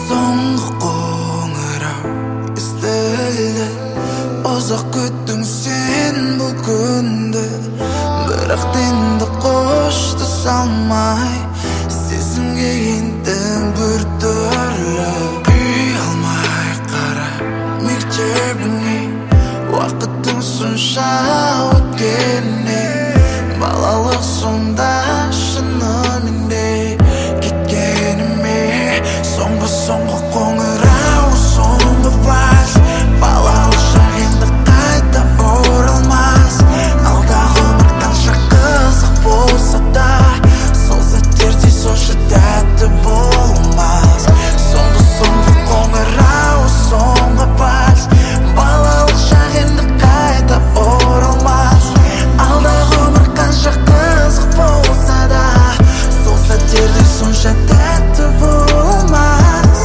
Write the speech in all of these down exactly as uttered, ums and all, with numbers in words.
Соңғы қоңырау естілді. Ұзақ күттің сен бұл күнді, бірақ енді қоштаса алмай сезімге ендім бір түрлі. Күй алмай қара мектебіңе, уақыттың сонша өткеніне. Балалық сонда шынымен де кеткеніме. Соңғы-соңғы қоңырау, соңғы вальс. Балалық шақ енді қайта оралмас. Алдағы өмір қанша қызық болса да, сол сәттерде сонша тәтті болмас. Соңғы-соңғы қоңырау, соңғы вальс. Балалық шақ енді қайта оралмас. Алдағы өмір қанша қызық болса да, сол сәттерде сонша тәтті болмас.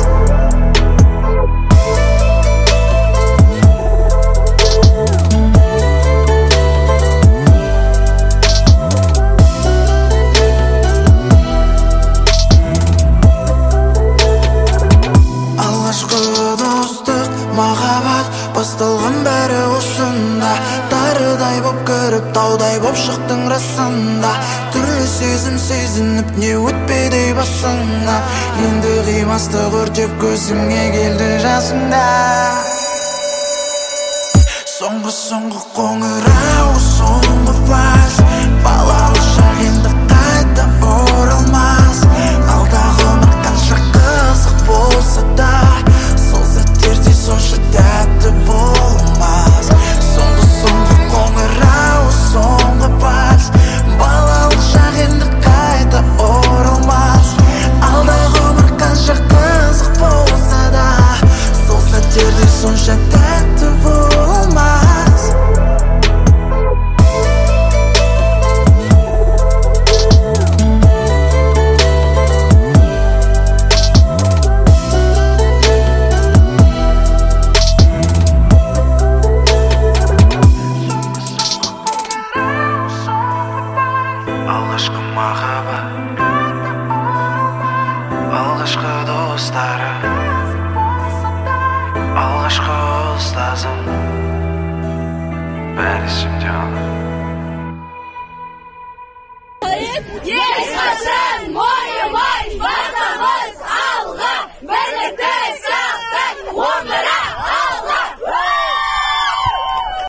Алғашқы достық, махаббат басталған бәрі осында. Тарыдай боп кіріп, таудай боп шықтың расында. Түрлі сезім сезініп, не өтпеді басыңа. Енді қимастық өртеп көзіңе келді жасыңда. Соңғы-соңғы қоңырау, соңғы вальс. Балалық шақ енді қайта оралмас. Алдағы өмір қанша қызық болса да, сол сәттерде сонша тәтті болмас. Соңғы-соңғы қоңырау, соңғы вальс. Балалық шақ енді қайта оралмас. Алдағы өмір қанша қызық болса да, сол сәттерде сонша тәтті болмас. Алғашқы махаббат, алғашқы достары, алғашқы ұстазым, бәрі есімде қалды.